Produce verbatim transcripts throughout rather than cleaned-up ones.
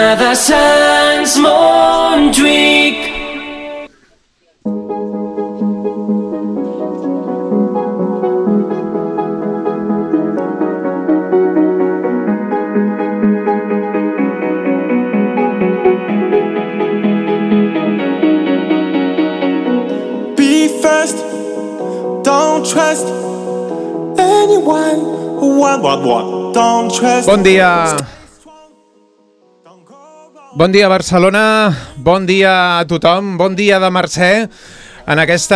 de Sants Montjuïc. Be first, don't trust anyone. What, what, what? Don't trust. Bon dia. Bon dia, Barcelona. Bon dia a tothom. Bon dia de Mercè. En aquesta,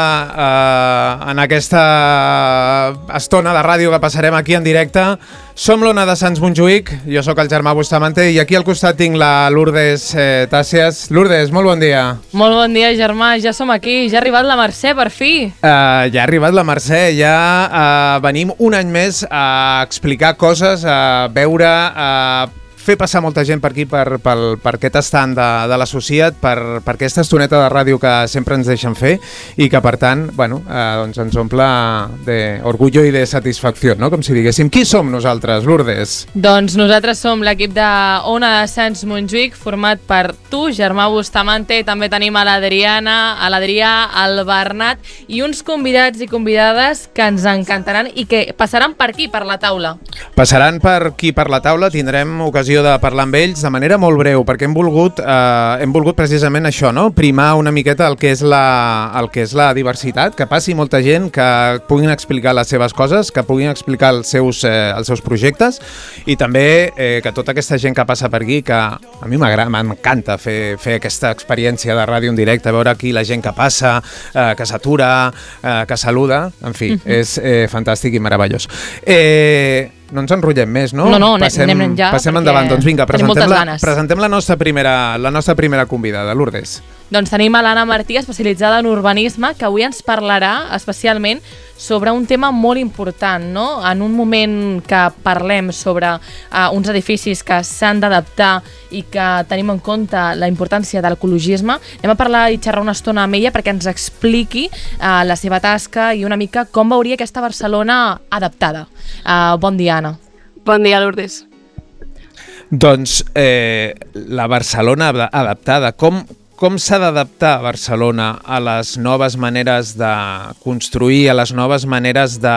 uh, en aquesta estona de ràdio que passarem aquí en directe, som l'Ona de Sants Montjuïc. Jo sóc el Germà Bustamante i aquí al costat tinc la Lourdes eh, Tàssies. Lourdes, molt bon dia. Molt bon dia, Germà. Ja som aquí. Ja ha arribat la Mercè, per fi. Uh, ja ha arribat la Mercè. Ja uh, venim un any més a explicar coses, a veure... Uh, fer passar molta gent per aquí, per, per, per aquest estant de, de l'associat, per, per aquesta estoneta de ràdio que sempre ens deixen fer i que, per tant, bueno, eh, doncs ens omple d'orgullo i de satisfacció, no? Com si diguéssim. Qui som nosaltres, Lourdes? Doncs nosaltres som l'equip de Ona de Sants Montjuïc, format per tu, Germà Bustamante, també tenim a l'Adriana, a l'Adrià, al Bernat i uns convidats i convidades que ens encantaran i que passaran per aquí, per la taula. Passaran per aquí, per la taula, tindrem ocasió de parlar amb ells de manera molt breu, perquè hem volgut, eh, hem volgut precisament això, no? Primar una miqueta el que és la, el que és la diversitat, que passi molta gent, que puguin explicar les seves coses, que puguin explicar els seus, eh, els seus projectes i també eh, que tota aquesta gent que passa per aquí, que a mi m'encanta fer, fer aquesta experiència de ràdio en directe, veure aquí la gent que passa, eh, que s'atura, eh, que saluda, en fi, mm-hmm. és eh, fantàstic i meravellós. Eh... No ens enrotllem més, no? No, no, passem, anem ja. Passem endavant. Doncs vinga, presentem, la, ganes. presentem la, nostra primera, la nostra primera convidada, Lourdes. Doncs tenim a l'Anna Martí, especialitzada en urbanisme, que avui ens parlarà especialment sobre un tema molt important, no? En un moment que parlem sobre uh, uns edificis que s'han d'adaptar i que tenim en compte la importància de l'ecologisme, anem a parlar i xerrar una estona amb ella perquè ens expliqui uh, la seva tasca i una mica com veuria aquesta Barcelona adaptada. Uh, bon dia, Anna. Bon dia, Lourdes. Doncs eh, la Barcelona adaptada, com... Com s'ha d'adaptar Barcelona a les noves maneres de construir, a les noves maneres de,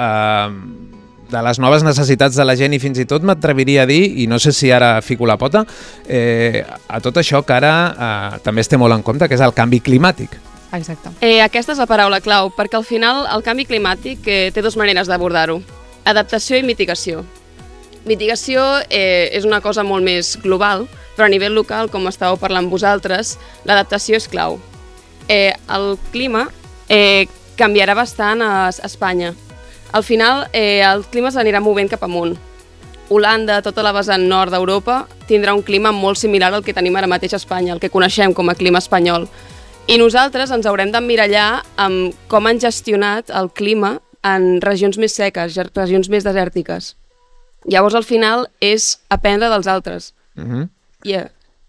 eh, de les noves necessitats de la gent i fins i tot m'atreviria a dir, i no sé si ara fico la pota, eh, a tot això que ara eh, també es té molt en compte, que és el canvi climàtic. Exacte. Eh, aquesta és la paraula clau, perquè al final el canvi climàtic eh, té dues maneres d'abordar-ho, adaptació i mitigació. Mitigació eh, és una cosa molt més global, però a nivell local, com estàveu parlant vosaltres, l'adaptació és clau. Eh, el clima eh, canviarà bastant a Espanya. Al final, eh, el clima s'anirà movent cap amunt. Holanda, tota la vessant nord d'Europa, tindrà un clima molt similar al que tenim ara mateix a Espanya, el que coneixem com a clima espanyol. I nosaltres ens haurem d'emmirallar amb com han gestionat el clima en regions més seques, regions més desèrtiques. Llavors, al final, és aprendre dels altres. Mhm. Yeah.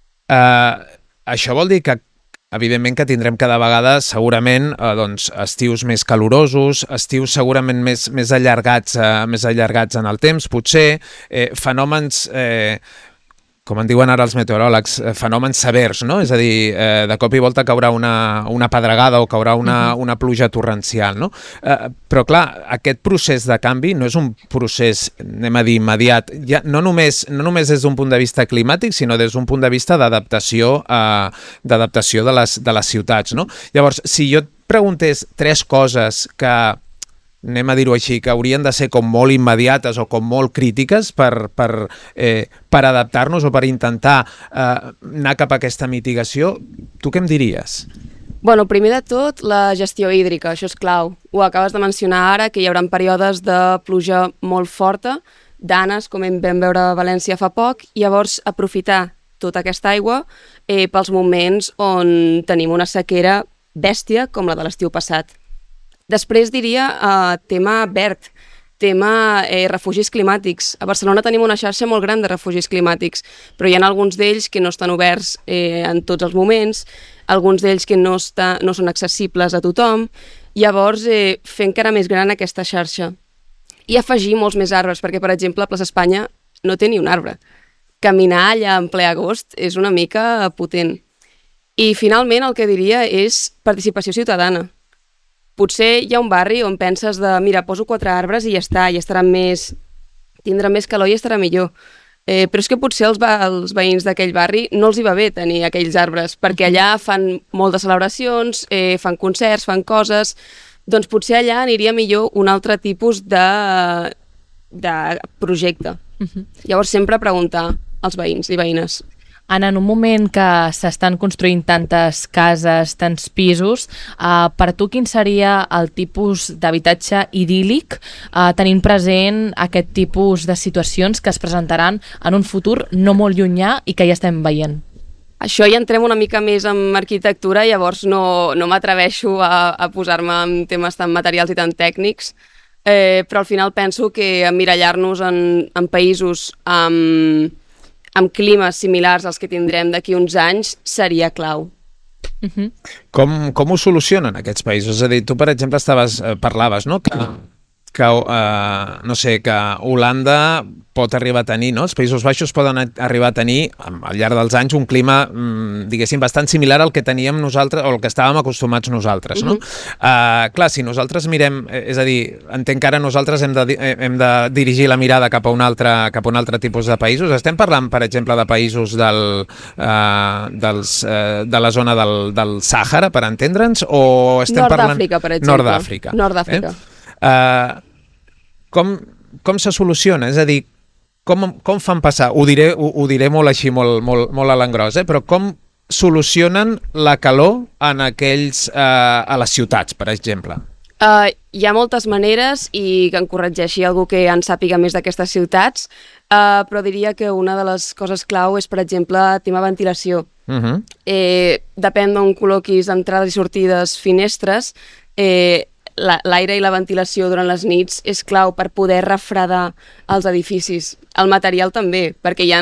Uh, això vol dir que, evidentment, que tindrem cada vegada, segurament, uh, doncs, estius més calorosos, estius segurament més, més, allargats, uh, més allargats en el temps, potser, eh, fenòmens... Eh, com en diuen ara els meteoròlegs, fenòmens severs, no? És a dir, eh, de cop i volta caurà una, una pedregada o caurà una, una pluja torrencial, no? Eh, però, clar, aquest procés de canvi no és un procés, anem a dir, immediat, ja, no, només, no només des d'un punt de vista climàtic, sinó des d'un punt de vista d'adaptació eh, d'adaptació de les, de les ciutats, no? Llavors, si jo et preguntés tres coses que... anem a dir-ho així, que haurien de ser com molt immediates o com molt crítiques per, per, eh, per adaptar-nos o per intentar eh, anar cap a aquesta mitigació, tu què em diries? Bueno, primer de tot, la gestió hídrica, això és clau. Ho acabes de mencionar ara, que hi haurà períodes de pluja molt forta, danes, com vam veure a València fa poc, i llavors aprofitar tota aquesta aigua eh, pels moments on tenim una sequera bèstia com la de l'estiu passat. Després diria eh, tema verd, tema eh, refugis climàtics. A Barcelona tenim una xarxa molt gran de refugis climàtics, però hi ha alguns d'ells que no estan oberts eh, en tots els moments, alguns d'ells que no, està, no són accessibles a tothom, llavors eh, fer encara més gran aquesta xarxa. I afegir molts més arbres, perquè, per exemple, a Plaça Espanya no té ni un arbre. caminar allà en ple agost és una mica potent. I finalment el que diria és participació ciutadana. Potser hi ha un barri on penses de, mira, poso quatre arbres i ja està, i estarà més, tindrà més calor i estarà millor. Eh, però és que potser els, els veïns d'aquell barri no els hi va bé tenir aquells arbres, perquè allà fan molt de celebracions, eh, fan concerts, fan coses, doncs potser allà aniria millor un altre tipus de, de projecte. Uh-huh. Llavors sempre preguntar als veïns i veïnes. Anna, en un moment que s'estan construint tantes cases, tants pisos, eh, per tu quin seria el tipus d'habitatge idíl·lic eh, tenint present aquest tipus de situacions que es presentaran en un futur no molt llunyà i que ja estem veient? Això ja entrem una mica més en arquitectura, llavors no, no m'atreveixo a, a posar-me en temes tan materials i tan tècnics, eh, però al final penso que emmirallar-nos en, en països amb... amb climes similars als que tindrem d'aquí uns anys, seria clau. Uh-huh. Com, com ho solucionen aquests països? És a dir, tu, per exemple, estaves, eh, parlaves, no?, que, que eh, no sé, que Holanda pot arribar a tenir, no?, els Països Baixos poden arribar a tenir, al llarg dels anys, un clima, diguéssim, bastant similar al que teníem nosaltres, o el que estàvem acostumats nosaltres, no? Uh-huh. uh, clar, si nosaltres mirem, és a dir, entenc que ara nosaltres hem de, hem de dirigir la mirada cap a un altre, cap a un altre tipus de països. Estem parlant, per exemple, de països del, uh, dels, uh, de la zona del, del Sàhara, per entendre'ns, o estem Nord parlant... d'Àfrica, per exemple. Nord d'Àfrica. Nord d'Àfrica. Eh? Uh, com, com se soluciona? És a dir, Com, com fan passar, ho diré, ho, ho diré molt així, molt, molt, molt a l'engròs, eh? Però com solucionen la calor en aquells, eh, a les ciutats, per exemple? Uh, hi ha moltes maneres i que em corregeixi algú que en sàpiga més d'aquestes ciutats, uh, però diria que una de les coses clau és, per exemple, tema ventilació. Uh-huh. eh, depèn d'on col·loquis entrades i sortides, finestres, eh, l'aire i la ventilació durant les nits és clau per poder refredar els edificis. El material també, perquè hi ha,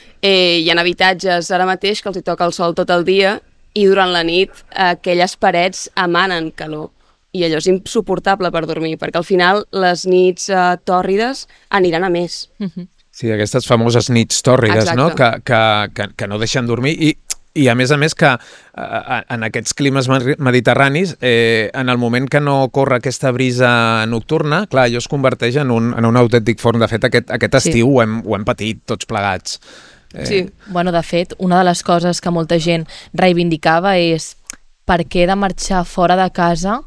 eh, hi ha habitatges ara mateix que els hi toca el sol tot el dia i durant la nit eh, aquelles parets emanen calor. I allò és insuportable per dormir, perquè al final les nits eh, tòrrides aniran a més. Sí, aquestes famoses nits tòrrides, no? Que, que, que, que no deixen dormir i... I a més a més que eh, en aquests climes mediterranis, eh, en el moment que no corre aquesta brisa nocturna, clar, allò es converteix en un, en un autèntic forn. De fet, aquest, aquest estiu sí. ho, hem, ho hem patit tots plegats. Eh... Sí. Bueno, de fet, una de les coses que molta gent reivindicava és per què he de marxar fora de casa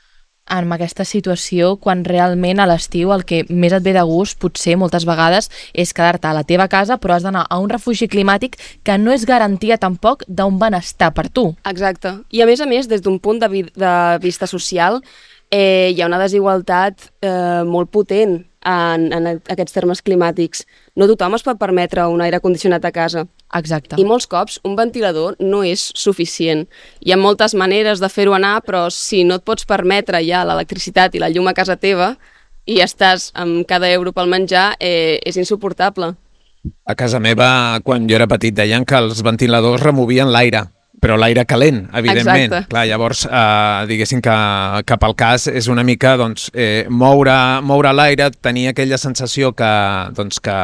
en aquesta situació quan realment a l'estiu el que més et ve de gust potser moltes vegades és quedar-te a la teva casa, però has d'anar a un refugi climàtic que no és garantia tampoc d'un benestar per tu. Exacte. I a més a més, des d'un punt de, vi de vista social, eh, hi ha una desigualtat eh, molt potent en, en aquests termes climàtics. No tothom es pot permetre un aire condicionat a casa. Exacte. I molts cops un ventilador no és suficient. Hi ha moltes maneres de fer-ho anar, però si no et pots permetre ja l'electricitat i la llum a casa teva i estàs amb cada euro pel menjar, eh, és insuportable. A casa meva, quan jo era petit, deien que els ventiladors removien l'aire, però l'aire calent, evidentment. Exacte. Clar, llavors, eh, diguéssim que cap al cas és una mica doncs, eh, moure, moure l'aire, tenir aquella sensació que, doncs, que,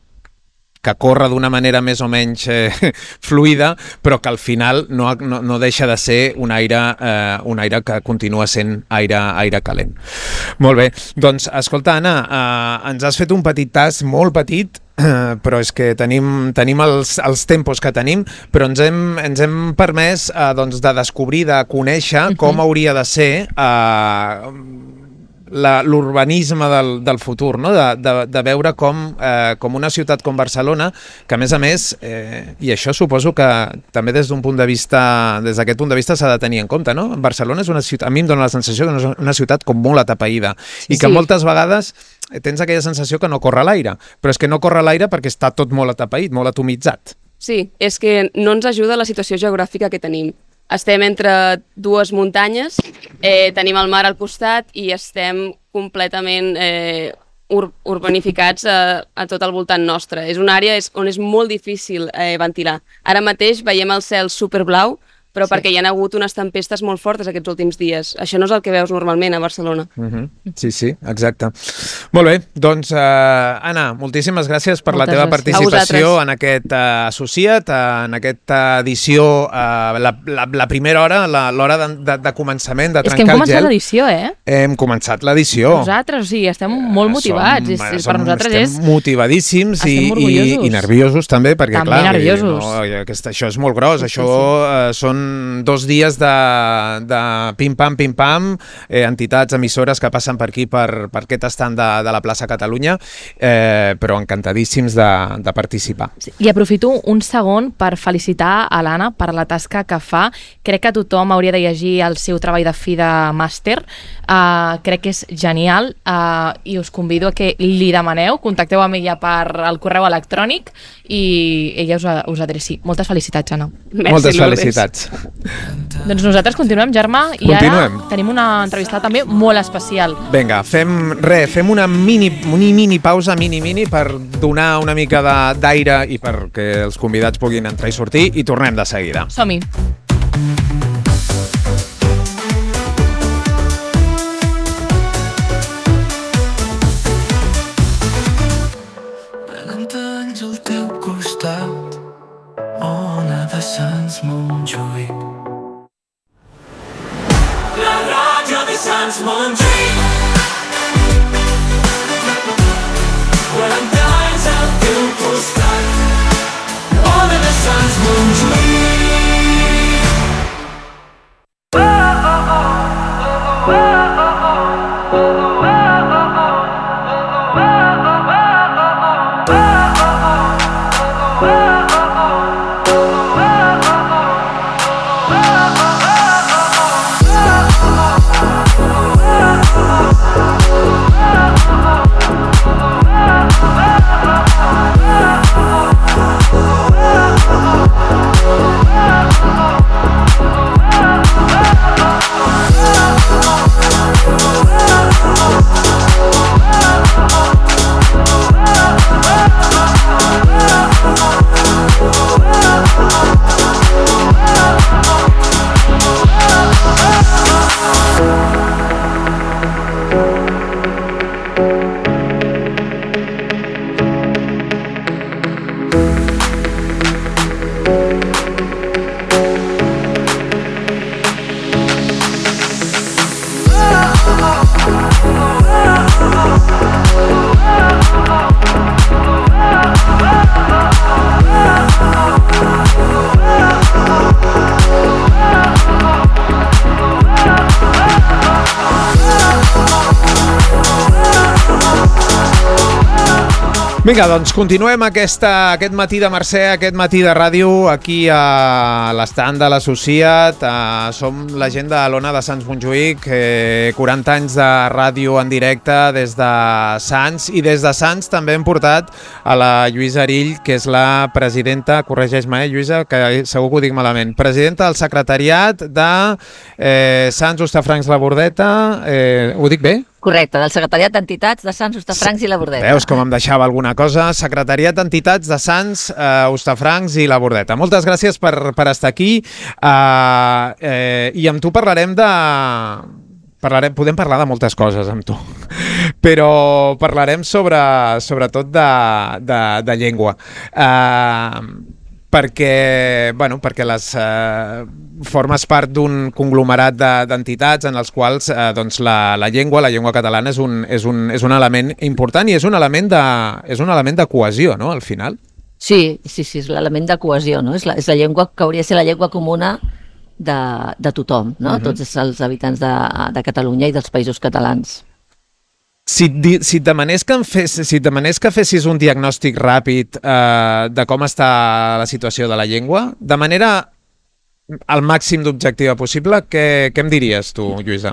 que corre d'una manera més o menys eh, fluida, però que al final no, no, no deixa de ser un aire, eh, un aire que continua sent aire, aire calent. Molt bé, doncs escolta, Anna, eh, ens has fet un petit tas, molt petit, Uh, però és que tenim, tenim els, els tempos que tenim, però ens hem, ens hem permès uh, doncs, de descobrir, de conèixer uh-huh. com hauria de ser uh, l'urbanisme del, del futur, no? de, de, de veure com, eh, com una ciutat com Barcelona, que a més a més, eh, i això suposo que també des d'un punt de vista, des d'aquest punt de vista s'ha de tenir en compte, no? Barcelona és una ciutat, a mi em dóna la sensació que és una ciutat com molt atapeïda, i que sí. moltes vegades tens aquella sensació que no corre l'aire, però és que no corre l'aire perquè està tot molt atapeït, molt atomitzat. Sí, és que no ens ajuda la situació geogràfica que tenim. Estem entre dues muntanyes, eh, tenim el mar al costat i estem completament eh, ur urbanificats a, a tot el voltant nostre. És una àrea és, on és molt difícil eh, ventilar. Ara mateix veiem el cel superblau, però sí. perquè hi ha hagut unes tempestes molt fortes aquests últims dies. Això no és el que veus normalment a Barcelona. Uh-huh. Sí, sí, exacte. Molt bé, doncs, uh, Anna, moltíssimes gràcies per Moltes la teva gràcies. participació en aquest uh, associat, uh, en aquesta edició, uh, la, la, la primera hora, l'hora de, de, de començament, de trencar el gel. És que hem començat l'edició, eh? Hem començat l'edició. Nosaltres, o sigui, estem molt motivats. Som, és, som, per nosaltres estem és... motivadíssims i, i, i nerviosos també, perquè també clar, nerviosos. No, aquesta, això és molt gros, sí, això sí. Uh, són dos dies de, de pim-pam, pim-pam, eh, entitats, emissores que passen per aquí, per, per aquest estand de, de la plaça Catalunya, eh, però encantadíssims de, de participar. Sí, i aprofito un segon per felicitar a l'Anna per la tasca que fa. Crec que tothom hauria de llegir el seu treball de fi de màster. Uh, crec que és genial uh, i us convido a que li demaneu, contacteu amb ella per el correu electrònic i ella us, us adreci. Moltes felicitats, Anna. Merci, Moltes felicitats. Doncs nosaltres continuem, Germà, i continuem. Ara tenim una entrevista també molt especial. Vinga, fem, re, fem una mini, mini, mini pausa, mini, mini, per donar una mica d'aire i perquè els convidats puguin entrar i sortir, i tornem de seguida. Som-hi. Al teu costat, ona de Sants Montjuïc. La ràdio de Sants Montjuïc. quaranta anys al teu costat, ona de Sants Montjuïc. Vinga, doncs continuem aquesta, aquest matí de Mercè, aquest matí de ràdio, aquí a l'estand de l'Associat. Uh, som la gent de l'Ona de Sants Montjuïc, eh, quaranta anys de ràdio en directe des de Sants, i des de Sants també hem portat a la Lluïsa Arill, que és la presidenta, corregeix-me, eh, Lluïsa, que segur que ho dic malament, presidenta del secretariat de eh, Sants, Hostafrancs, la Bordeta, eh, ho dic bé? Correcte, del Secretariat d'Entitats de Sants, Hostafrancs i la Bordeta. Veus com em deixava alguna cosa? Secretariat d'Entitats de Sants, eh, Hostafrancs i la Bordeta. Moltes gràcies per, per estar aquí, uh, eh, i amb tu parlarem de... Parlarem, podem parlar de moltes coses amb tu, però parlarem sobre, sobretot de, de, de llengua. Uh, perquè, bueno, perquè les, eh, formes part d'un conglomerat d'entitats en els quals eh, doncs la, la llengua, la llengua catalana és un, és, un, és un element important i és un element de, és un element de cohesió, no?, al final. Sí, sí, sí, és l'element de cohesió, no? És la, és la llengua que hauria de ser la llengua comuna de, de tothom, no? Uh-huh. Tots els habitants de, de Catalunya i dels països catalans. Si et, si et demanés que em fes, si et demanés que fessis un diagnòstic ràpid eh, de com està la situació de la llengua, de manera al màxim d'objectiva possible, què, què em diries tu, Lluïsa?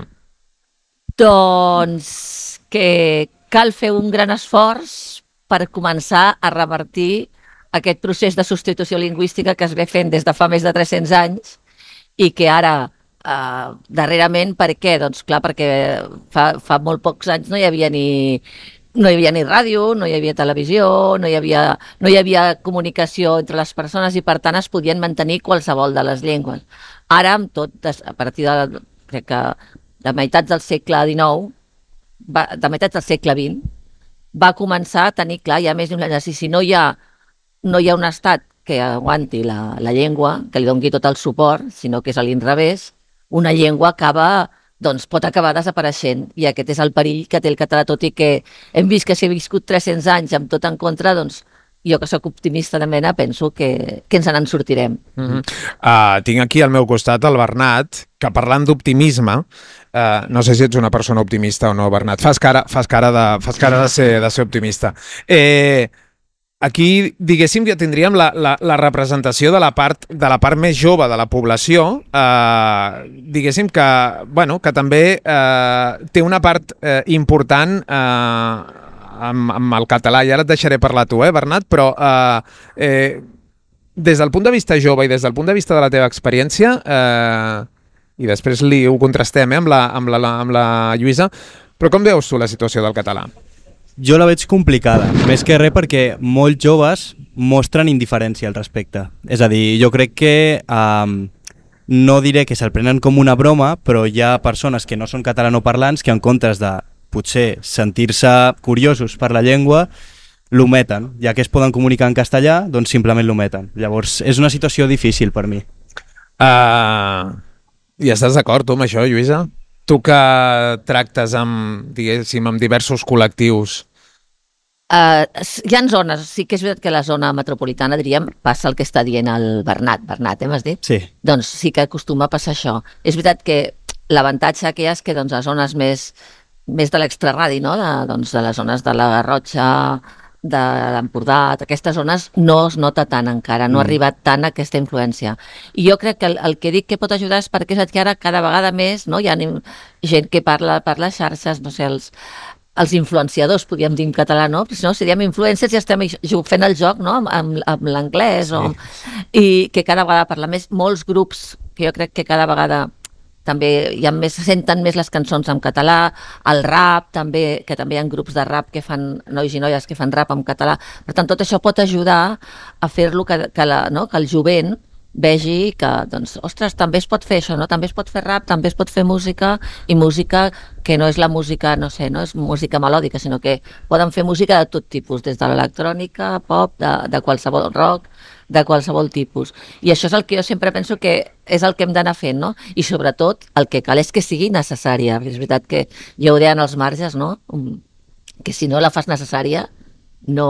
Doncs que cal fer un gran esforç per començar a revertir aquest procés de substitució lingüística que es ve fent des de fa més de tres-cents anys i que ara... Uh, darrerament, per què? Doncs clar, perquè fa, fa molt pocs anys no hi havia ni, no hi havia ni ràdio, no hi havia televisió, no hi havia, no hi havia comunicació entre les persones i, per tant, es podien mantenir qualsevol de les llengües. Ara, amb tot, a partir de, crec que, de meitats del segle dinou, va, de meitats del segle vint, va començar a tenir clar, hi ha més d'un any, si no hi ha, no hi ha un estat que aguanti la, la llengua, que li doni tot el suport, sinó que és a l'inrevés, una llengua acaba, doncs pot acabar desapareixent, i aquest és el perill que té el català, tot i que hem vist que si he viscut tres-cents anys amb tot en contra, doncs jo que sóc optimista de mena penso que, que ens en sortirem. Mm-hmm. uh, tinc aquí al meu costat el Bernat, que parlant d'optimisme, uh, no sé si ets una persona optimista o no, Bernat, fas cara, fas cara, de, fas cara de, ser, de ser optimista. Eh, aquí, diguéssim, ja tindríem la, la, la representació de la part de la part més jove de la població, eh, diguéssim que, bueno, que també eh, té una part eh, important eh, amb, amb el català, i ara et deixaré parlar tu, eh, Bernat, però eh, eh, des del punt de vista jove i des del punt de vista de la teva experiència, eh, i després li ho contrastem eh, amb, la, amb, la, amb la Lluïsa, però com veus tu la situació del català? Jo la veig complicada, més que res perquè molts joves mostren indiferència al respecte. És a dir, jo crec que um, no diré que se'l prenen com una broma, però hi ha persones que no són catalanoparlants que en comptes de potser sentir-se curiosos per la llengua, l'ometen. Ja que es poden comunicar en castellà, doncs simplement l'ometen. Llavors, és una situació difícil per mi. Uh, I estàs d'acord tu amb això, Lluïsa? Tu que tractes amb, diguéssim, amb diversos col·lectius. Uh, hi ha zones, sí que és veritat que la zona metropolitana, diríem, passa el que està dient el Bernat. Bernat, eh, m'has dit? Sí. Doncs sí que acostuma a passar això. És veritat que l'avantatge que hi ha és que doncs, a zones més, més de l'extraradi, no? de, doncs, de les zones de la Garrotxa, de l'Empordà, aquestes zones no es nota tant encara, no mm. ha arribat tant aquesta influència. I jo crec que el, el que dic que pot ajudar és perquè és que ara cada vegada més no, hi ha gent que parla per les xarxes, no sé, els, els influenciadors, podríem dir en català, no? Però si no, si diem influencers ja estem fent el joc no? amb, amb l'anglès, sí. o... i que cada vegada parla més, molts grups que jo crec que cada vegada també hi ha més, senten més les cançons en català, el rap també, que també hi ha grups de rap que fan, nois i noies que fan rap en català. Per tant, tot això pot ajudar a fer-lo que, que, la, no? que el jovent vegi que, doncs, ostres, també es pot fer això, no? També es pot fer rap, també es pot fer música, i música que no és la música, no sé, no és música melòdica, sinó que poden fer música de tot tipus, des de l'electrònica, pop, de, de qualsevol rock, de qualsevol tipus. I això és el que jo sempre penso que és el que hem d'anar fent, no? I sobretot el que cal és que sigui necessària. És veritat que ja ho deien els marges, no? Que si no la fas necessària no,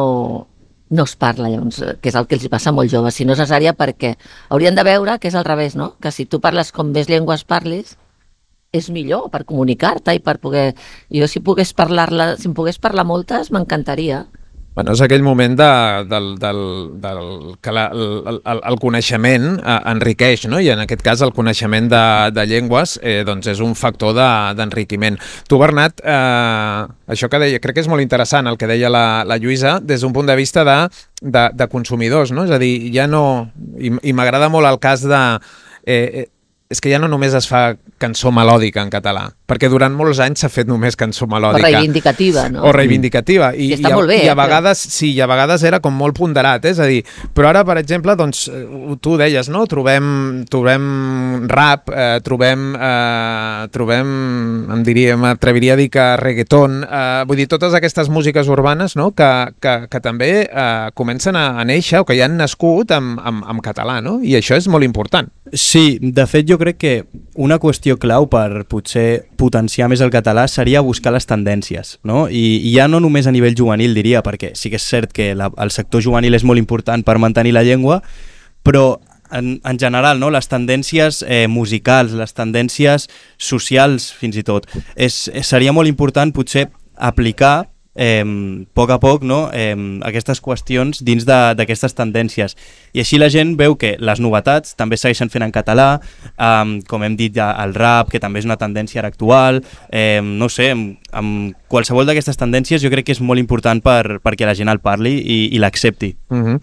no es parla, llavors, que és el que els passa a molts joves. Si no és necessària, perquè haurien de veure que és al revés, no? Que si tu parles com més llengües parlis, és millor per comunicar-te i per poder... Jo si pogués parlar-la, si em pogués parlar moltes, m'encantaria. Bueno, és aquell moment de, del, del, del, que la, el, el, el coneixement eh, enriqueix, no? I en aquest cas el coneixement de, de llengües eh, doncs és un factor d'enriquiment. De, tu, Bernat, eh, això que deia, crec que és molt interessant el que deia la, la Lluïsa des d'un punt de vista de, de, de consumidors, no? És a dir, ja no... I, i m'agrada molt el cas de... Eh, és que ja no només es fa cançó melòdica en català, perquè durant molts anys s'ha fet només cançó melòdica. O reivindicativa, no? O reivindicativa. I, I està i a, molt bé, i a eh, vegades, però... sí, i a vegades era com molt ponderat, eh? És a dir, però ara, per exemple, doncs, tu deies, no? Trobem, trobem rap, eh, trobem, eh, trobem, em diria, m'atreviria a dir que reggaeton, eh, vull dir, totes aquestes músiques urbanes, no? Que, que, que també eh, comencen a, a néixer, o que ja han nascut en, en, en català, no? I això és molt important. Sí, de fet jo crec que una qüestió clau per potser potenciar més el català seria buscar les tendències, no? I, i ja no només a nivell juvenil, diria, perquè sí que és cert que la, el sector juvenil és molt important per mantenir la llengua, però en, en general, no? Les tendències eh, musicals, les tendències socials fins i tot, és, seria molt important potser aplicar Eh, a poc a poc, no? eh, aquestes qüestions dins d'aquestes tendències, i així la gent veu que les novetats també segueixen fent en català, eh, com hem dit ja, el rap, que també és una tendència ara actual, eh, no sé, amb, amb qualsevol d'aquestes tendències jo crec que és molt important per, perquè la gent el parli i, i l'accepti. Mm-hmm.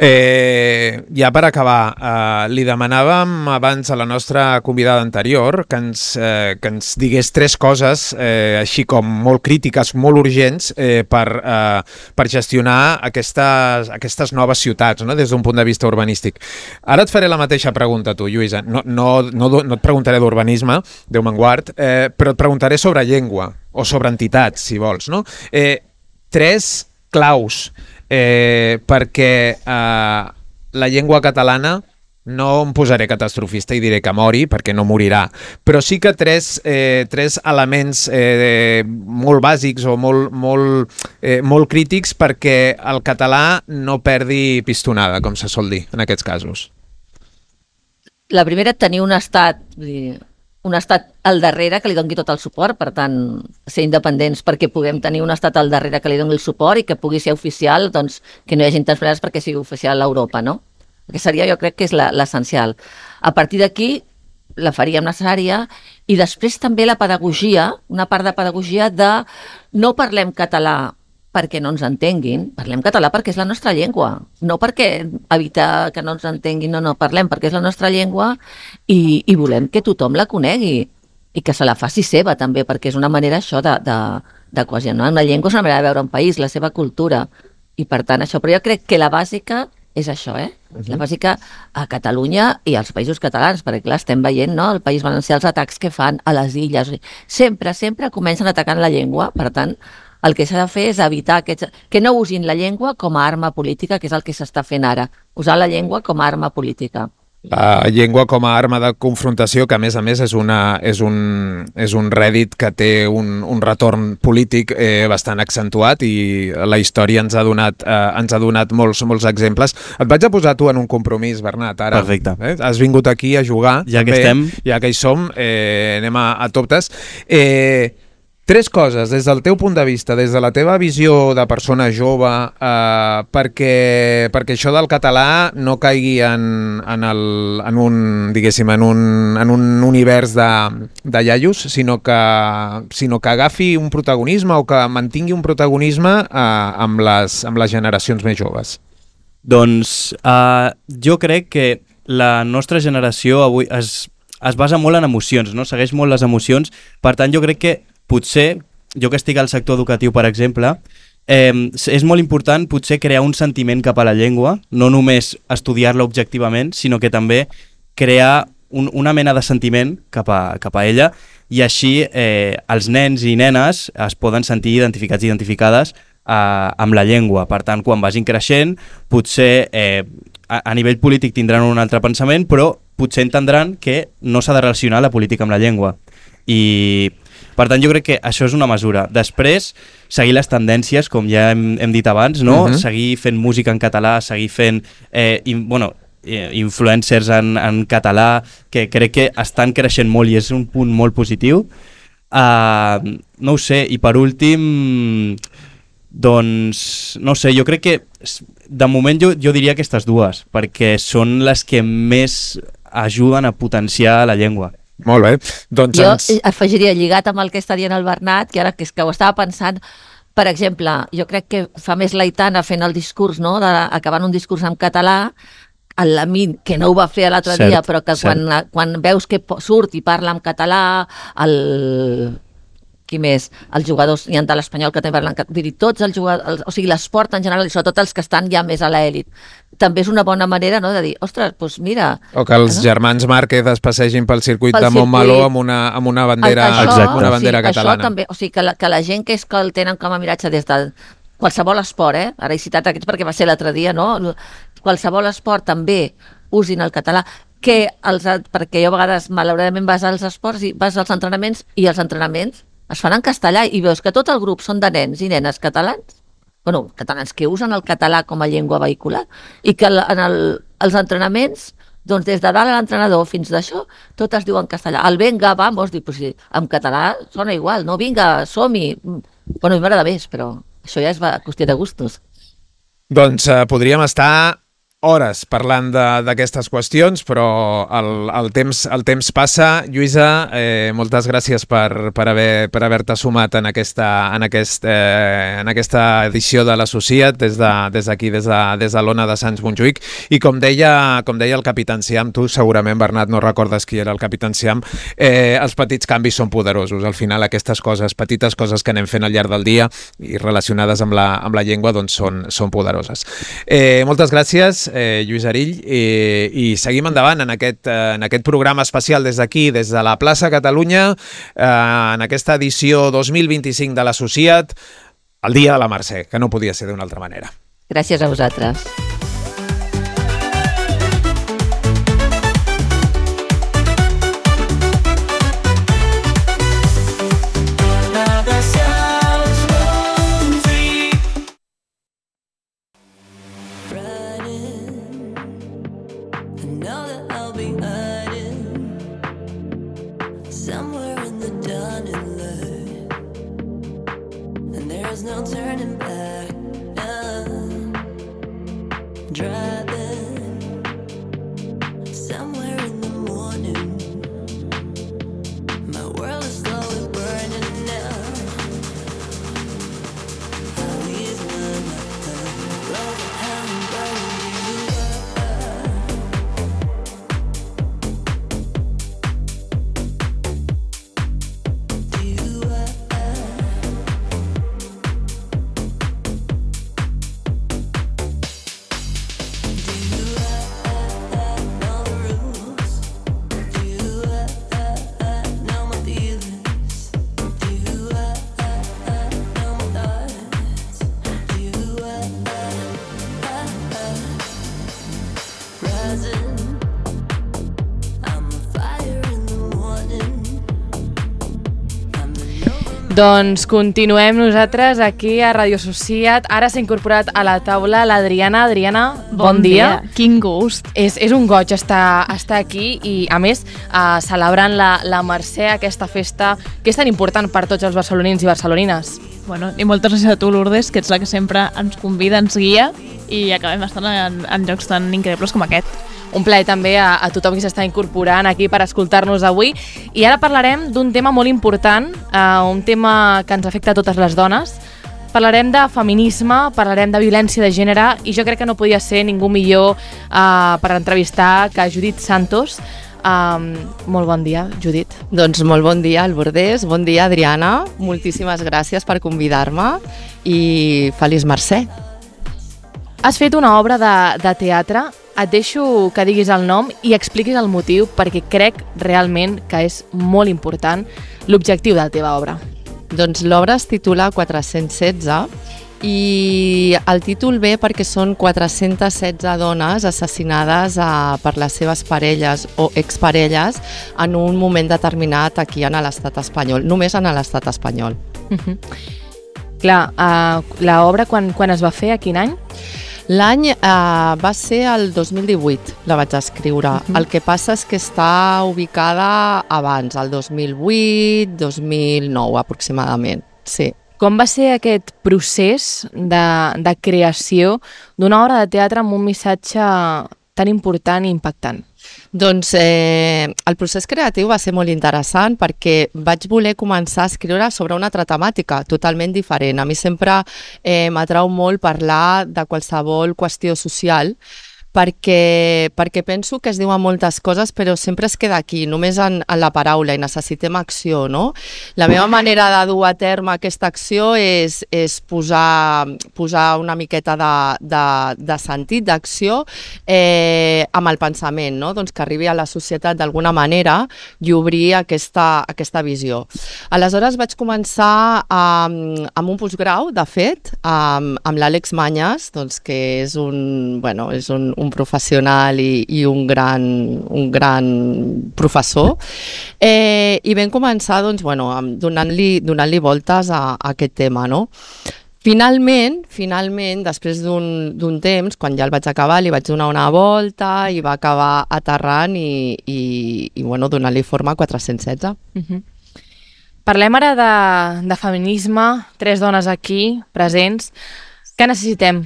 Eh, ja per acabar, eh, li demanàvem abans a la nostra convidada anterior que ens, eh, que ens digués tres coses eh, així com molt crítiques, molt urgents eh, per, eh, per gestionar aquestes, aquestes noves ciutats, no? Des d'un punt de vista urbanístic. Ara et faré la mateixa pregunta a tu, Lluïsa. No, no, no, no et preguntaré d'urbanisme, Déu me'n guard, eh, però et preguntaré sobre llengua o sobre entitats, si vols, no? Eh, tres claus Eh, perquè eh, la llengua catalana, no em posaré catastrofista i diré que mori, perquè no morirà, però sí que tres, eh, tres elements eh, molt bàsics o molt, molt, eh, molt crítics perquè el català no perdi pistonada, com se sol dir en aquests casos. La primera, tenir un estat, vull dir, un estat al darrere que li doni tot el suport, per tant, ser independents perquè puguem tenir un estat al darrere que li doni el suport i que pugui ser oficial, doncs que no hi hagi interferències perquè sigui oficial a Europa, no? Que seria, jo crec que és l'essencial. A partir d'aquí, la faríem necessària, i després també la pedagogia, una part de pedagogia de no parlem català perquè no ens entenguin, parlem català perquè és la nostra llengua, no perquè evitar que no ens entenguin, no, no, parlem perquè és la nostra llengua i, i volem que tothom la conegui i que se la faci seva també, perquè és una manera això de, de, de cohesionar. Una llengua és una manera de veure un país, la seva cultura, i per tant això, però jo crec que la bàsica és això, eh? Uh-huh. La bàsica a Catalunya i als països catalans, perquè clar, estem veient, no?, el País Valencià, els atacs que fan a les illes, sempre, sempre comencen atacant la llengua, per tant, el que s'ha de fer és evitar que, que no usin la llengua com a arma política, que és el que s'està fent ara, usar la llengua com a arma política. La llengua com a arma de confrontació, que a més a més és, una, és, un, és un rèdit que té un, un retorn polític eh, bastant accentuat i la història ens ha donat, eh, ens ha donat molts, molts exemples. Et vaig a posar tu en un compromís, Bernat, ara. Perfecte. Eh? Has vingut aquí a jugar. Ja també, que estem. Ja que hi som, eh, anem a, a toptes. Eh, Tres coses, des del teu punt de vista, des de la teva visió de persona jove, eh, perquè, perquè això del català no caigui en, en, el, en, un, diguéssim, en, un, en un univers de, de iaios, sinó que, sinó que agafi un protagonisme o que mantingui un protagonisme eh, amb, les, amb les generacions més joves. Doncs uh, jo crec que la nostra generació avui es, es basa molt en emocions, no? Segueix molt les emocions, per tant jo crec que potser, jo que estic al sector educatiu, per exemple, eh, és molt important potser crear un sentiment cap a la llengua, no només estudiar-la objectivament, sinó que també crear un, una mena de sentiment cap a, cap a ella, i així eh, els nens i nenes es poden sentir identificats i identificades eh, amb la llengua. Per tant, quan vagin creixent, potser eh, a, a nivell polític tindran un altre pensament, però potser entendran que no s'ha de relacionar la política amb la llengua. I per tant, jo crec que això és una mesura. Després, seguir les tendències, com ja hem, hem dit abans, no? Uh-huh. Seguir fent música en català, seguir fent eh, in, bueno, eh, influencers en, en català, que crec que estan creixent molt i és un punt molt positiu. Uh, no ho sé, i per últim, doncs, no ho sé, jo crec que de moment jo, jo diria aquestes dues, perquè són les que més ajuden a potenciar la llengua. Molt bé. Doncs jo ens... afegiria, lligat amb el que està dient el Bernat, que ara que, és que ho estava pensant, per exemple, jo crec que fa més l'Aitana fent el discurs, no?, de, acabant un discurs en català, el Lamin, que no ho va fer l'altre dia, però que quan, quan veus que surt i parla en català, el... qui més? Els jugadors, hi ha de l'Espanyol que també parlen, vull dir, tots els jugadors, o sigui, l'esport en general, i sobretot els que estan ja més a l'elit, també és una bona manera, no?, de dir, ostres, doncs mira... O que els no? germans Márquez es passegin pel circuit pel de Montmeló amb una, amb una bandera, això, una bandera sí, catalana. Això també, o sigui, que la, que la gent que és que el tenen com a miratge des de qualsevol esport, eh? Ara he citat aquests perquè va ser l'altre dia, no? Qualsevol esport també usin el català, que els, perquè jo a vegades, malauradament, vas als esports i vas als entrenaments, i els entrenaments es fan en castellà, i veus que tot el grup són de nens i nenes catalans, bueno, catalans que usen el català com a llengua vehicular, i que en el, els entrenaments, doncs des de dalt a l'entrenador fins d'això, tot es diu en castellà. El venga, vamos, dic, pues, sí, en català sona igual, no, vinga, som-hi. Bueno, a mi m'agrada més, però això ja és qüestió de gustos. Doncs eh, podríem estar hores parlant d'aquestes qüestions, però el, el, temps, el temps passa. Lluïsa, eh, moltes gràcies per, per haver per haver-te sumat en aquesta, en, aquest, eh, en aquesta edició de l'Associat des d'aquí, de, des de, des de l'Ona de Sants Montjuïc. I com deia, com deia el Capitán Siam, tu segurament, Bernat, no recordes qui era el Capitán Siam, eh, els petits canvis són poderosos. Al final aquestes coses, petites coses que anem fent al llarg del dia i relacionades amb la, amb la llengua, doncs són, són poderoses. Eh, moltes gràcies, Eh, Lluís Arill, i, i seguim endavant en aquest, eh, en aquest programa especial des d'aquí, des de la plaça Catalunya, eh, en aquesta edició dos mil vint-i-cinc de l'Associat, el Dia de la Mercè, que no podia ser d'una altra manera. Gràcies a vosaltres. Doncs continuem nosaltres aquí a Radio Associat. Ara s'ha incorporat a la taula l'Adriana. Adriana, bon, bon dia. dia. Quin gust. És, és un goig estar, estar aquí i, a més, eh, celebrant la, la Mercè, aquesta festa que és tan important per tots els barcelonins i barcelonines. Bueno, i moltes gràcies a tu, Lourdes, que ets la que sempre ens convida, ens guia i acabem estant en, en llocs tan increïbles com aquest. Un plaer també a, a tothom que s'està incorporant aquí per escoltar-nos avui. I ara parlarem d'un tema molt important, eh, un tema que ens afecta a totes les dones. Parlarem de feminisme, parlarem de violència de gènere i jo crec que no podia ser ningú millor eh, per entrevistar que Judit Santos. Um, molt bon dia, Judit. Doncs molt bon dia, Lourdes. Bon dia, Adriana. Moltíssimes gràcies per convidar-me i feliç Mercè. Has fet una obra de, de teatre. Et deixo que diguis el nom i expliquis el motiu perquè crec realment que és molt important l'objectiu de la teva obra. Doncs l'obra es titula quatre-cents setze i el títol ve perquè són quatre-centes setze dones assassinades a, per les seves parelles o exparelles en un moment determinat aquí en l'estat espanyol, només en l'estat espanyol. Uh-huh. Clar, uh, l'obra quan, quan es va fer, a quin any? L'any eh, va ser el dos mil divuit, la vaig escriure. Uh-huh. El que passa és que està ubicada abans, el dos mil vuit, dos mil nou aproximadament, sí. Com va ser aquest procés de, de creació d'una obra de teatre amb un missatge tan important i impactant? Doncs eh, el procés creatiu va ser molt interessant perquè vaig voler començar a escriure sobre una altra temàtica totalment diferent. A mi sempre eh, m'atrau molt parlar de qualsevol qüestió social perquè, perquè penso que es diuen moltes coses però sempre es queda aquí, només en, en la paraula i necessitem acció, no? La meva manera de dur a terme aquesta acció és, és posar, posar una miqueta de, de, de sentit, d'acció eh, amb el pensament, no? Doncs que arribi a la societat d'alguna manera i obrir aquesta, aquesta visió. Aleshores vaig començar amb, amb un postgrau, de fet, amb, amb l'Àlex Mañas, doncs, que és un, bueno, és un un professional i, i un, gran, un gran professor, eh, i vam començar doncs, bueno, donant-li donant-li voltes a, a aquest tema, no? Finalment, finalment, després d'un temps, quan ja el vaig acabar, li vaig donar una volta i va acabar aterrant i, i, i bueno, donant-li forma a quatre-cents setze. Uh-huh. Parlem ara de, de feminisme, tres dones aquí, presents. Què necessitem?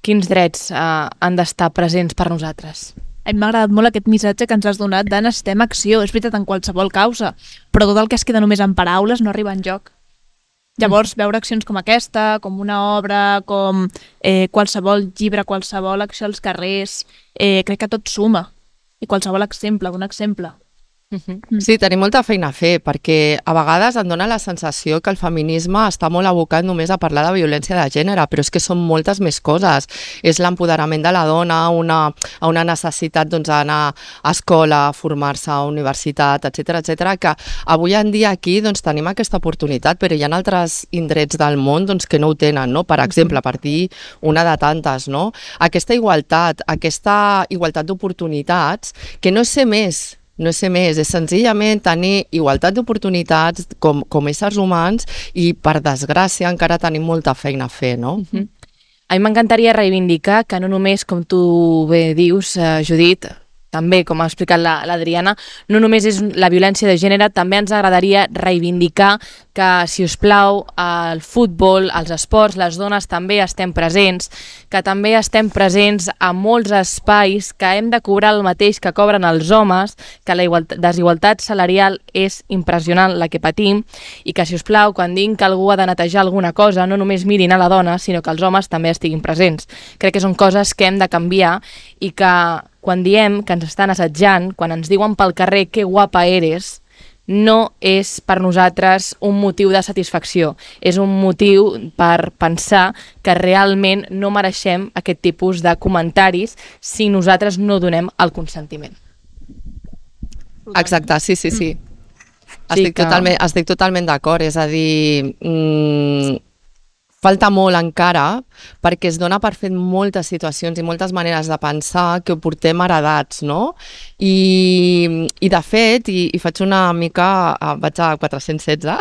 quins drets eh, han d'estar presents per nosaltres? A mi m'ha agradat molt aquest missatge que ens has donat de necessitem acció, és veritat, en qualsevol causa, però tot el que es queda només en paraules no arriba enlloc. Llavors, veure accions com aquesta, com una obra, com eh, qualsevol llibre, qualsevol acció als carrers, eh, crec que tot suma. I qualsevol exemple, un exemple. Uh-huh. Sí, tenim molta feina a fer, perquè a vegades em dóna la sensació que el feminisme està molt abocat només a parlar de violència de gènere, però és que són moltes més coses. És l'empoderament de la dona, una, a una necessitat doncs, d'anar a escola, a formar-se, a universitat, etcètera, etcètera, que avui en dia aquí doncs, tenim aquesta oportunitat, però hi ha altres indrets del món doncs, que no ho tenen, no? Per exemple, per dir una de tantes, no? Aquesta igualtat, aquesta igualtat d'oportunitats, que no és ser més, no és ser més, és senzillament tenir igualtat d'oportunitats com, com éssers humans i, per desgràcia, encara tenim molta feina a fer, no? Uh-huh. A mi m'encantaria reivindicar que no només, com tu bé dius, eh, Judit, també, com ha explicat l'Adriana, no només és la violència de gènere, també ens agradaria reivindicar que, si us plau, el futbol, els esports, les dones també estem presents, que també estem presents a molts espais, que hem de cobrar el mateix que cobren els homes, que la igualtat, desigualtat salarial és impressionant la que patim, i que, si us plau, quan diguin que algú ha de netejar alguna cosa, no només mirin a la dona, sinó que els homes també estiguin presents. Crec que són coses que hem de canviar i que, quan diem que ens estan assetjant, quan ens diuen pel carrer que guapa eres, no és per nosaltres un motiu de satisfacció, és un motiu per pensar que realment no mereixem aquest tipus de comentaris si nosaltres no donem el consentiment. Exacte, sí, sí, sí. Sí estic, que... totalment, estic totalment d'acord, és a dir... Mm, falta molt encara, perquè es dona per fet moltes situacions i moltes maneres de pensar que ho portem heredats, no? I, i de fet, i, i faig una mica, vaig a quatre-cents setze,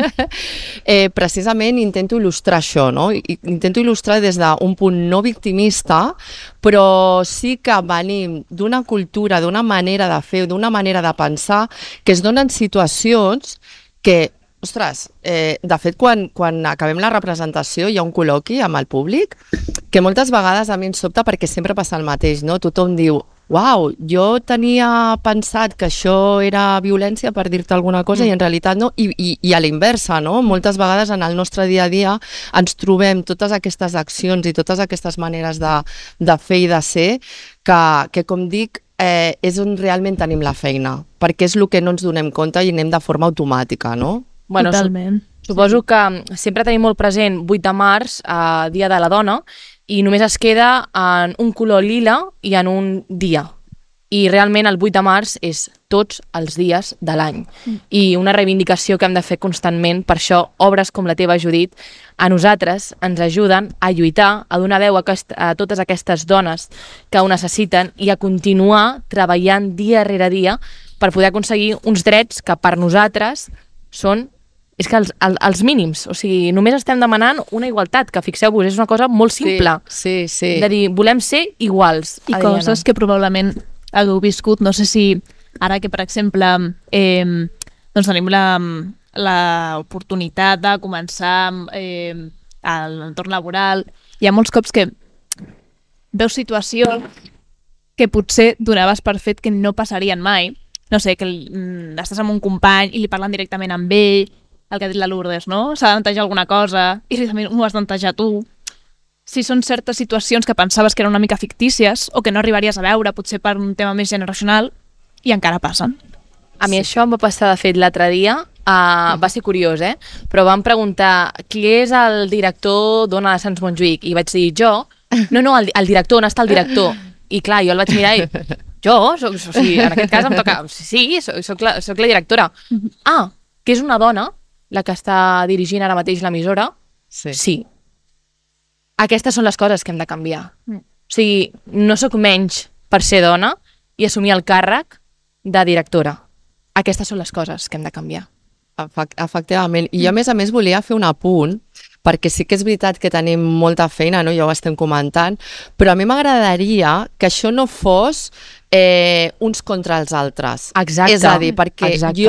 eh, precisament intento il·lustrar això, no? I, intento il·lustrar des d'un punt no victimista, però sí que venim d'una cultura, d'una manera de fer, d'una manera de pensar, que es donen situacions que... Ostres, eh, de fet, quan, quan acabem la representació hi ha un col·loqui amb el públic que moltes vegades a mi em sobta perquè sempre passa el mateix, no? Tothom diu, uau, jo tenia pensat que això era violència per dir-te alguna cosa mm. i en realitat no, i, i, i a la inversa, no? Moltes vegades en el nostre dia a dia ens trobem totes aquestes accions i totes aquestes maneres de, de fer i de ser que, que com dic, eh, és on realment tenim la feina, perquè és el que no ens donem compte i anem de forma automàtica, no? Bueno, totalment. Suposo que sempre tenim molt present vuit de març, eh, Dia de la Dona, i només es queda en un color lila i en un dia. I realment el vuit de març és tots els dies de l'any. Mm. I una reivindicació que hem de fer constantment, per això obres com la teva, Judit, a nosaltres ens ajuden a lluitar, a donar veu a, aquest, a totes aquestes dones que ho necessiten i a continuar treballant dia rere dia per poder aconseguir uns drets que per nosaltres són... És que els, els, els mínims, o sigui, només estem demanant una igualtat, que fixeu-vos, és una cosa molt simple. Sí, sí, sí. De dir, volem ser iguals. I Adriana. Coses que probablement hagueu viscut, no sé si ara que, per exemple, eh, doncs tenim l'oportunitat de començar eh, a l'entorn laboral, hi ha molts cops que veus situacions que potser donaves per fet que no passarien mai. No sé, que mm, estàs amb un company i li parlen directament amb ell, el que ha dit la Lourdes, no? S'ha de netejar alguna cosa i també ho has de netejar tu. Si són certes situacions que pensaves que eren una mica fictícies o que no arribaries a veure, potser per un tema més generacional, i encara passen. A mi sí. Això em va passar, de fet, l'altre dia. Uh, va ser curiós, eh? Però vam preguntar qui és el director d'Ona de Sants Montjuïc i vaig dir jo. No, no, el, el director, on està el director? I clar, jo el vaig mirar i... Jo? Soc, o sigui, en aquest cas em toca... Sí, soc, soc, la, soc la directora. Ah, que és una dona la que està dirigint ara mateix l'emissora? Sí. Sí. Aquestes són les coses que hem de canviar. Mm. O sigui, no sóc menys per ser dona i assumir el càrrec de directora. Aquestes són les coses que hem de canviar. Efectivament. I jo, a més a més, volia fer un apunt, perquè sí que és veritat que tenim molta feina, no? Ja ho estem comentant, però a mi m'agradaria que això no fos eh, uns contra els altres. Exacte. És a dir, perquè Exacte. jo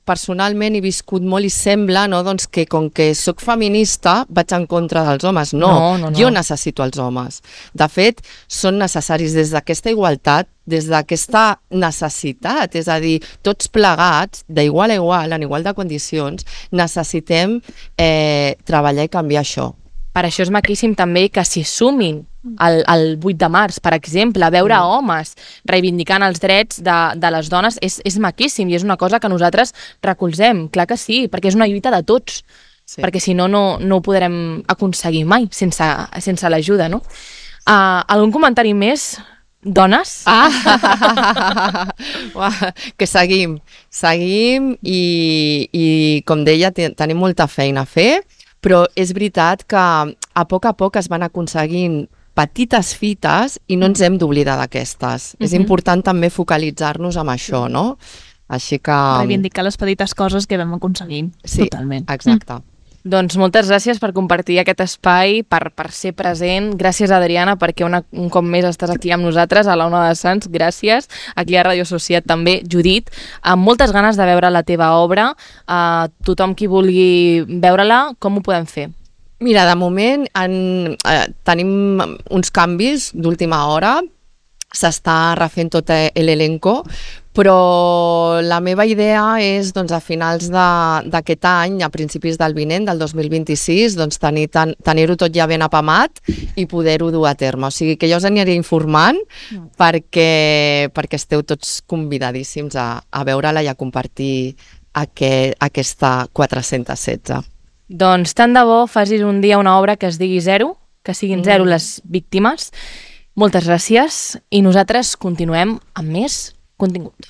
personalment he viscut molt i sembla, no?, doncs que com que sóc feminista vaig en contra dels homes. No, No, no, no. jo necessito els homes. De fet, són necessaris des d'aquesta igualtat, des d'aquesta necessitat, és a dir, tots plegats, d'igual a igual, en igual de condicions, necessitem eh, treballar i canviar això. Per això és maquíssim també que s'hi sumin el, el vuit de març, per exemple, veure mm. homes reivindicant els drets de, de les dones és, és maquíssim i és una cosa que nosaltres recolzem, clar que sí, perquè és una lluita de tots, sí. perquè si no, no, no ho podrem aconseguir mai sense, sense l'ajuda, no? Uh, algun comentari més? Dones? Ah! Que seguim, seguim i, i com deia, tenim molta feina a fer, però és veritat que a poc a poc es van aconseguint petites fites i no ens hem d'oblidar d'aquestes. Uh-huh. És important també focalitzar-nos en això, no? Així que... Reivindicar les petites coses que vam aconseguir. Sí, totalment. Exacte. Mm. Doncs moltes gràcies per compartir aquest espai, per, per ser present. Gràcies, Adriana, perquè una, un cop més estàs aquí amb nosaltres a la Ona de Sants. Gràcies. Aquí a Ràdio Societat també, Judit. Amb moltes ganes de veure la teva obra. Uh, tothom qui vulgui veure-la, com ho podem fer? Mira, de moment en, eh, tenim uns canvis d'última hora. S'està refent tot l'elenco, però la meva idea és doncs, a finals d'aquest any, a principis del vinent, del dos mil vint-i-sis, doncs, tenir, ten, tenir-ho tot ja ben apamat i poder-ho dur a terme. O sigui que jo us aniré informant mm. perquè, perquè esteu tots convidadíssims a, a veure-la i a compartir aquest, aquesta quatre-cents setze. Doncs tant de bo facis un dia una obra que es digui zero, que siguin zero mm. les víctimes. Moltes gràcies i nosaltres continuem amb més contingut.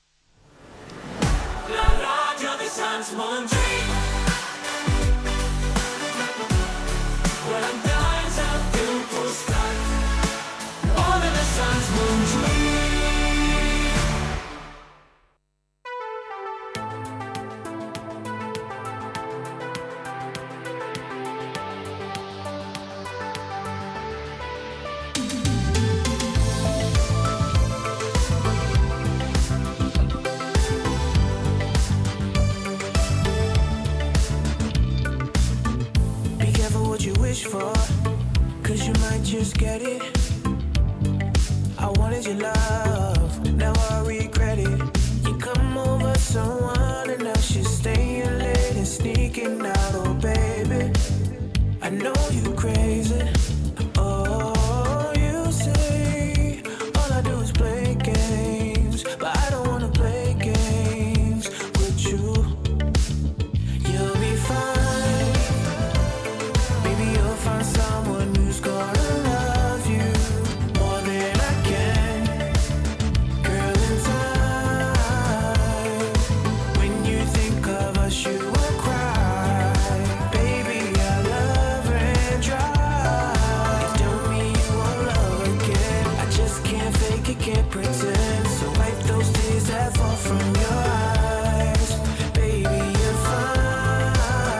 La ràdio de Sants Montjuïc, quaranta anys al teu costat, Ona de Sants Montjuïc. For, cause you might just get it. I wanted your love, now I regret it. You come over someone and now she's staying late and sneaking out, oh baby. I know you crazy. Oh, you say all I do is play games, but I don't wanna play games with you. You'll be fine. Find someone who's gonna love you more than I can. Girl, in time, when you think of us, you will cry. Baby, I love and try. Tell me you won't love again. I just can't fake it, can't pretend. So wipe those tears that fall from your eyes. Baby, you're fine.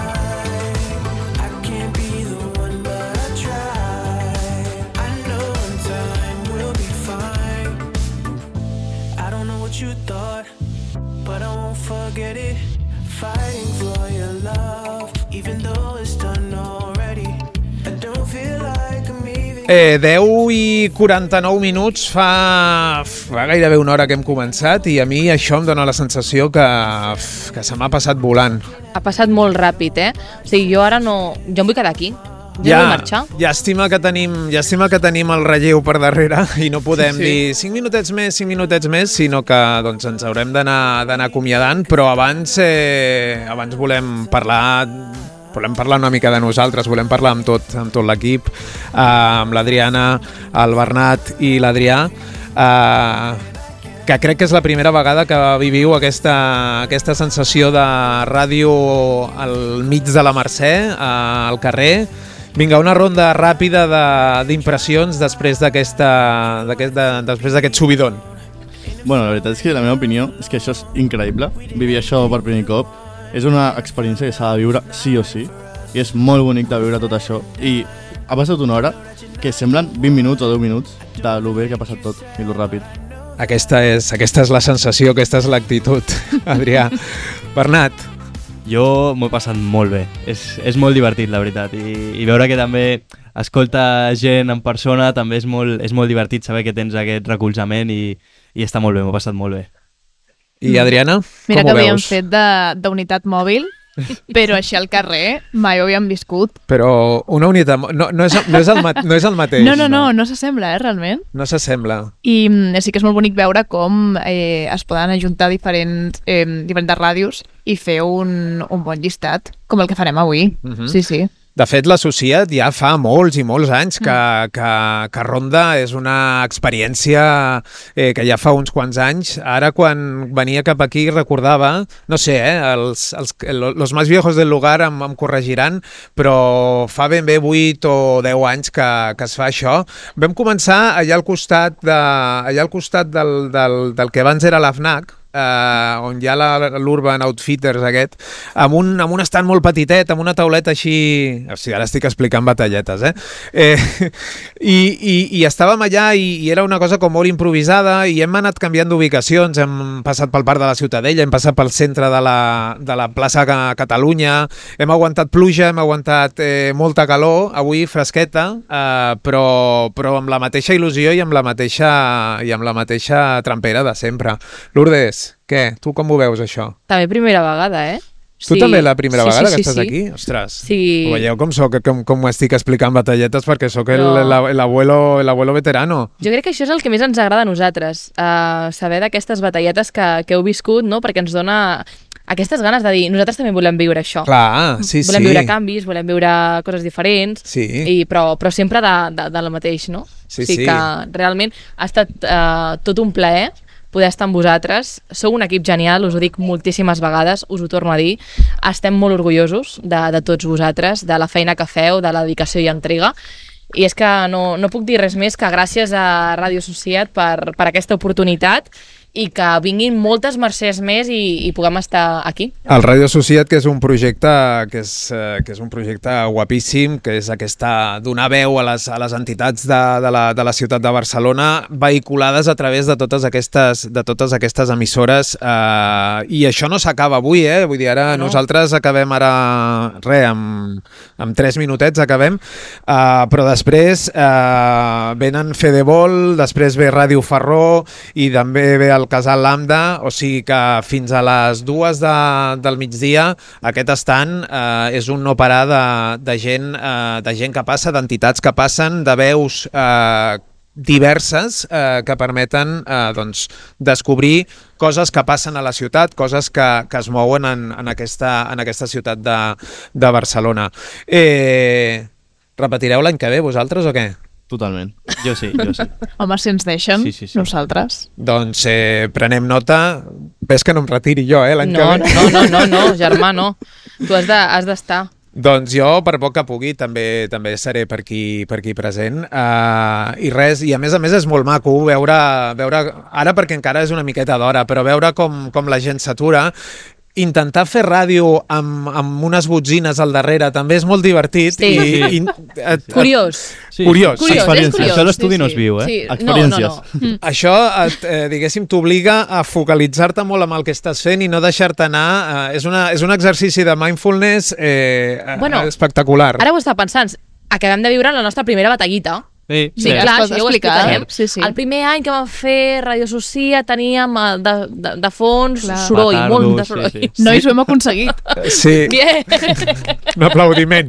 I can't be the one, but I tried. I know in time we'll be fine. I don't know what you thought, but I won't forget it. Fighting for your love, even though it's done already. I don't feel like I'm even... Eh, deu i quaranta-nou minuts, fa, fa gairebé una hora que hem començat i a mi això em dóna la sensació que, que se m'ha passat volant. Ha passat molt ràpid, eh? O sigui, jo ara no... Jo em vull quedar aquí. Jo ja, vull marxar. Llàstima que tenim, llàstima que tenim el relleu per darrere i no podem sí, sí. dir cinc minutets més, cinc minutets més, sinó que doncs, ens haurem d'anar d'anar acomiadant, però abans, eh, abans volem parlar... Volem parlar una mica de nosaltres, volem parlar amb tot, amb tot l'equip, eh, amb l'Adriana, el Bernat i l'Adrià, eh, que crec que és la primera vegada que viviu aquesta, aquesta sensació de ràdio al mig de la Mercè, eh, al carrer. Vinga, una ronda ràpida d'impressions de, després d'aquesta d'aquest, de, després d'aquest subidon. Bueno, la veritat és que la meva opinió és que això és increïble, vivir això per primer cop. És una experiència que s'ha de viure sí o sí i és molt bonic de viure tot això i ha passat una hora que semblen vint minuts o deu minuts de lo bé que ha passat tot i lo ràpid. Aquesta és, aquesta és la sensació, aquesta és l'actitud, Adrià. Bernat. Jo m'ho he passat molt bé. És, és molt divertit, la veritat. I, i veure que també escolta gent en persona també és molt, és molt divertit saber que tens aquest recolzament i, i està molt bé, m'ho he passat molt bé. I Adriana, Mira com que ho havíem veus? fet de- d'unitat mòbil, però així al carrer mai ho havíem viscut. Però una unitat... mo- No, no, és, no, és, el, ma- no és el mateix. No, no, no, no s'assembla, eh, realment. No s'assembla. I mm, sí que és molt bonic veure com eh, es poden ajuntar diferents, eh, diferents ràdios i fer un, un bon llistat, com el que farem avui. Mhm. Sí, sí. De fet, l'associat ja fa molts i molts anys que, que, que Ronda és una experiència eh, que ja fa uns quants anys. Ara, quan venia cap aquí, recordava, no sé, eh, els, els, los más viejos del lugar em, em corregiran, però fa ben bé vuit o deu anys que, que es fa això. Vam començar allà al costat, de, allà al costat del, del, del que abans era l'A F N A C, Uh, on hi ha l'Urban Outfitters aquest, amb un, amb un estant molt petitet, amb una tauleta així... O sigui, ara estic explicant batalletes, eh? eh i, i, I estàvem allà i, i era una cosa com molt improvisada i hem anat canviant d'ubicacions, hem passat pel parc de la Ciutadella, hem passat pel centre de la, de la plaça Catalunya, hem aguantat pluja, hem aguantat eh, molta calor, avui fresqueta, eh, però, però amb la mateixa il·lusió i amb la mateixa, i amb la mateixa trampera de sempre. Lourdes, què? Tu com ho veus, això? També primera vegada, eh? Tu Sí. també la primera Sí, vegada sí, que sí, estàs sí. aquí? Ostres. Sí. Ho veieu com soc, com, com estic explicant batalletes perquè sóc el- No. la- l'abuelo l'abuelo veterano. Jo crec que això és el que més ens agrada a nosaltres, uh, saber d'aquestes batalletes que, que heu viscut, no? Perquè ens dona aquestes ganes de dir, nosaltres també volem viure això. Clar, sí, volem sí. viure canvis, volem viure coses diferents, Sí. i, però, però sempre de, de, de la mateix, no? Sí, o sigui sí. que realment ha estat uh, tot un plaer poder estar amb vosaltres. Sou un equip genial, us ho dic moltíssimes vegades, us ho torno a dir. Estem molt orgullosos de, de tots vosaltres, de la feina que feu, de la dedicació i entrega. I és que no, no puc dir res més que gràcies a Ràdio Associat per, per aquesta oportunitat i que vinguin moltes mercès més i, i puguem estar aquí. El Ràdio Associat, que és un projecte que és, eh, que és un projecte guapíssim, que és aquesta donar veu a les, a les entitats de, de, la, de la ciutat de Barcelona vehiculades a través de totes aquestes, de totes aquestes emissores, eh, i això no s'acaba avui, eh? Vull dir, ara no. Nosaltres acabem ara, res, amb, amb tres minutets acabem, eh, però després eh, venen Fedebol, després ve Ràdio Ferró i també ve el Casal Lambda, o sigui que fins a les dues de, del migdia aquest estant eh, és un no parar de, de, gent, eh, de gent que passa, d'entitats que passen, de veus eh, diverses eh, que permeten eh, doncs, descobrir coses que passen a la ciutat, coses que, que es mouen en, en, aquesta, en aquesta ciutat de, de Barcelona. Eh, repetireu l'any que ve vosaltres o què? Totalment. Jo sí, jo sí. Home, si ens deixen, Sí, sí, sí. nosaltres. Doncs eh, prenem nota. Ves que no em retiri jo, eh, l'any No, que ve. no, no, no, no, germà, no. Tu has de- has d'estar. Doncs jo, per poc que pugui, també també seré per aquí, per aquí present. Uh, I res, i a més a més és molt maco veure, veure ara perquè encara és una miqueta d'hora, però veure com, com la gent s'atura. Intentar fer ràdio amb, amb unes botzines al darrere també és molt divertit. Sí. I, i, et, Curiós. Sí. Curiós. Curiós, és Experiències. curiós. Això a l'estudi no es viu, eh? Sí. Experiències. No, no, no. Això, et, eh, diguéssim, t'obliga a focalitzar-te molt amb el que estàs fent i no deixar-te anar. Eh, és, una, és un exercici de mindfulness eh, Bueno, espectacular. Ara ho estava pensant. Acabem de viure la nostra primera batallita. Sí, Sí, Sí, clar, es pot això ja ho explicar. explicarem. Sí, sí. El primer any que vam fer Ràdio Socia teníem eh, de, de, de fons Clar. soroll, Petardos, molt de sí, soroll. sí. Nois, ho hem aconseguit. Sí, Bien. un aplaudiment.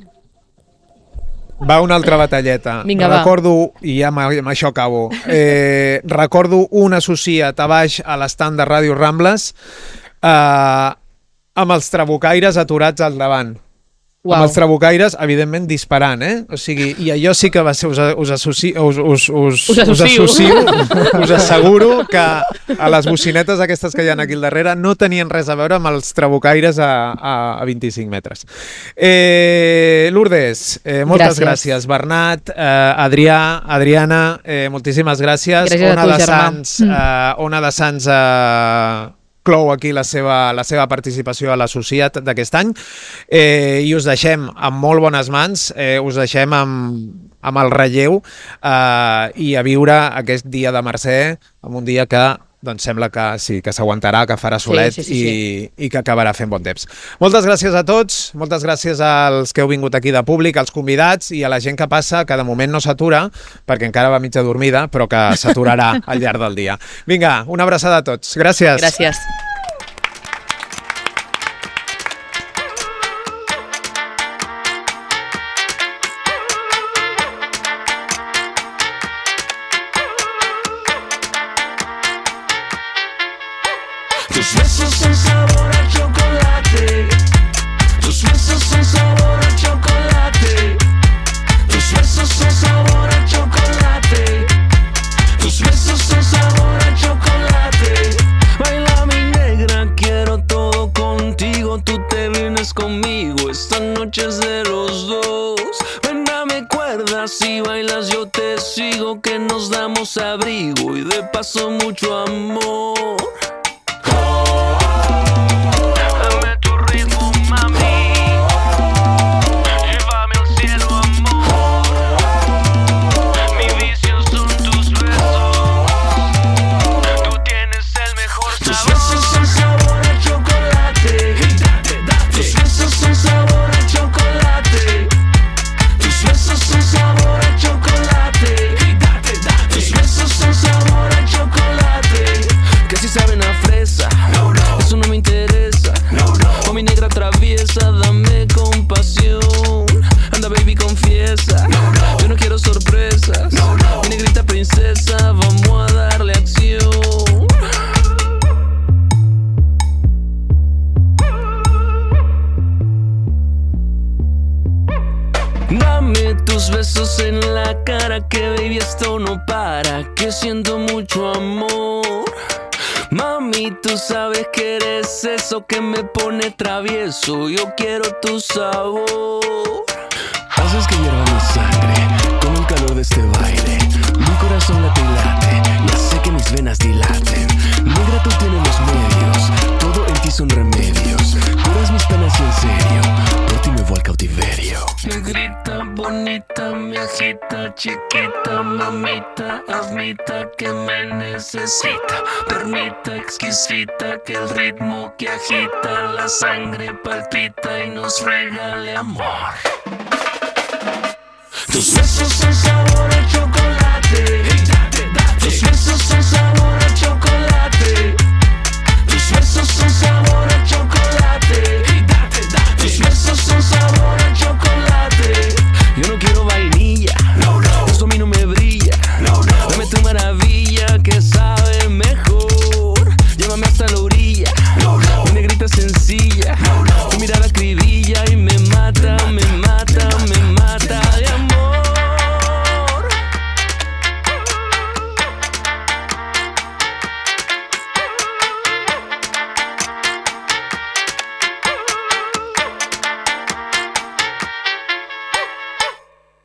Va una altra batalleta. Vinga, va. recordo, i ja amb, amb això acabo, eh, recordo un associat a baix a l'estand de Ràdio Rambles eh, amb els trabucaires aturats al davant. Uau. Amb els trabucaires, evidentment, disparant, eh? O sigui, i allò sí que va ser... Us, us, associ, us, us, us, Us associo. us, associo, us asseguro que a les bocinetes aquestes que hi ha aquí al darrere no tenien res a veure amb els trabucaires a, a, a vint-i-cinc metres. Eh, Lourdes, eh, moltes gràcies. Gràcies. Bernat, eh, Adrià, Adriana, eh, moltíssimes gràcies. Gràcies a Ona tu, de germà. Sants, eh, Ona de Sants eh, clou aquí la seva, la seva participació a l'associat d'aquest any, eh, i us deixem amb molt bones mans, eh, us deixem amb, amb el relleu eh, i a viure aquest dia de Mercè, amb un dia que doncs sembla que sí, que s'aguantarà, que farà solet sí, sí, sí, i, i que acabarà fent bon temps. Moltes gràcies a tots, moltes gràcies als que heu vingut aquí de públic, als convidats i a la gent que passa, que de moment no s'atura, perquè encara va mitja dormida, però que s'aturarà al llarg del dia. Vinga, una abraçada a tots. Gràcies. Gràcies. Tus besos son sabor a chocolate. Tus besos son sabor a chocolate. Tus besos son sabor a chocolate. Tus besos son sabor a chocolate. Baila mi negra, quiero todo contigo. Tú te vienes conmigo, esta noche es de los dos. Ven, dame cuerdas, si bailas yo te sigo. Que nos damos abrigo y de paso mucho amor. Dame compasión, anda baby confiesa, no, no. Yo no quiero sorpresas, no, no. Mi negrita princesa, vamos a darle acción. Dame tus besos en la cara, que baby esto no para, que siento mucho amor. Mami, tú sabes que eres eso que me pone travieso. Yo quiero tu sabor. Haces que hierva mi sangre con el calor de este baile. Mi corazón late y late y hace que mis venas dilaten. Negra, tú tienes los medios, todo en ti son remedios. Curas mis penas y en serio, por ti me voy al cautiverio. Negrita, bonita, me agita, chiquita, mamita, admita que me necesita. Permita, exquisita, que el ritmo que agita la sangre palpita y nos regale amor. Tus besos son sabor a chocolate. Tus besos son sabor a chocolate.